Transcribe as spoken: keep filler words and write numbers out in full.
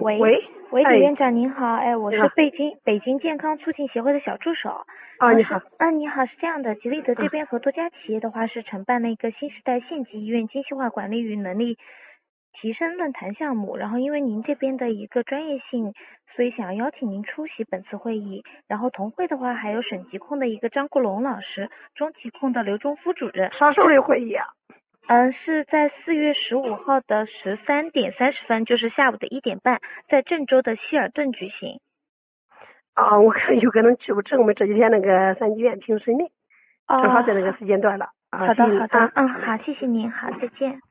喂， 喂， 喂， 哎， 李院长您好，哎，我你好， 是北京北京健康促进协会的小助手。 哦， 啊， 你好， 是，嗯，你好，是这样的，吉利德这嗯， 边和多家企业的话是承办了一个新时代县级医院精细化管理与能力提升论坛项目，然后因为您这边的一个专业性，所以想要邀请您出席本次会议。然后同会的话还有省疾控的一个张国龙老师，中疾控的刘忠夫主任。 啥时候的会议啊？ 嗯，是在四月十五号的十三点三十分，就是下午的一点半，在郑州的希尔顿举行。 啊，我看有可能去不成，我们这几天那个三级院评审的，正好哦， 在那个时间段了。啊， 好的， 谢谢你啊， 好的，嗯， 好嘞。 好，谢谢您，好，再见。